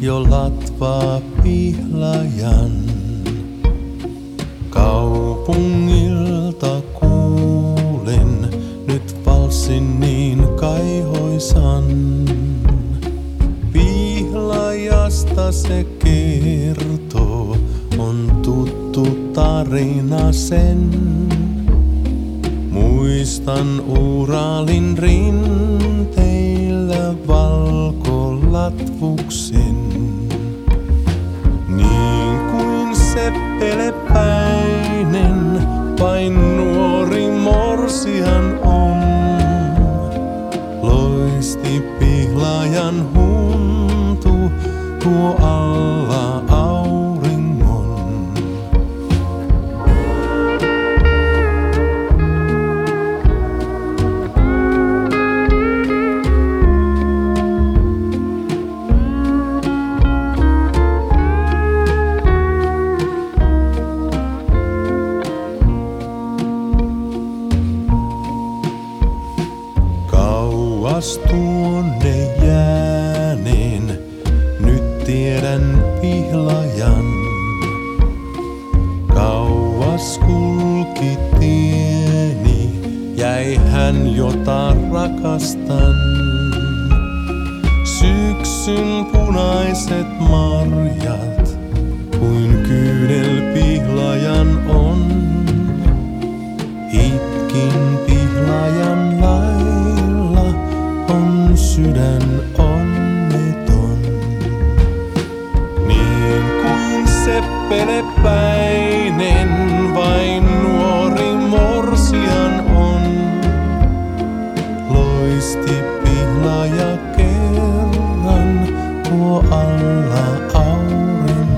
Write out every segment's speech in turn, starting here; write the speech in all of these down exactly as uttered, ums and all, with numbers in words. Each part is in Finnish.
jo latvaa pihlajan. Kaupungilta kuulen nyt valssin niin kaihoisan. Pihlajasta se kertoo, on tuttu tarina sen. Muistan Uralin rinteillä valkolatvuksen. Niin kuin seppelepäinen vain nuori morsian on. Loisti pihlajan huntu tuo alla auringon. Kauas tuonne jääneen, nyt tiedän pihlajan. Kauas kulki tieni, jäi hän jota rakastan. Syksyn punaiset marjat, kuin kyynel pihlajan on. Itkin pihlajan lailla, on sydän onneton. Niin kuin seppelepäinen vain nuori morsian on. Loisti pihlaja kerran tuo alla auringon.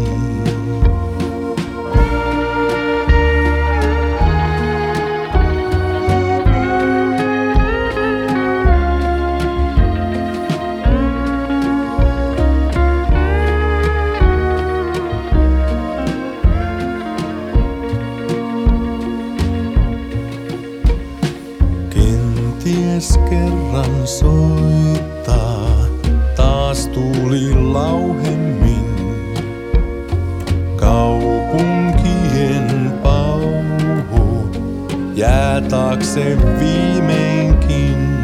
Ties kerran soittaa, taas tuuli lauhemmin. Kaupunkien pauhu jää taakse viimeinkin.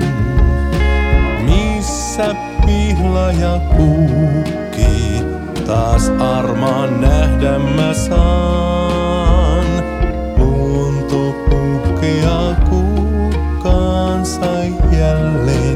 Missä pihlaja kukkii, taas armaan nähdä mä saan. Luonto puhkeaa kukkaansa jälleen.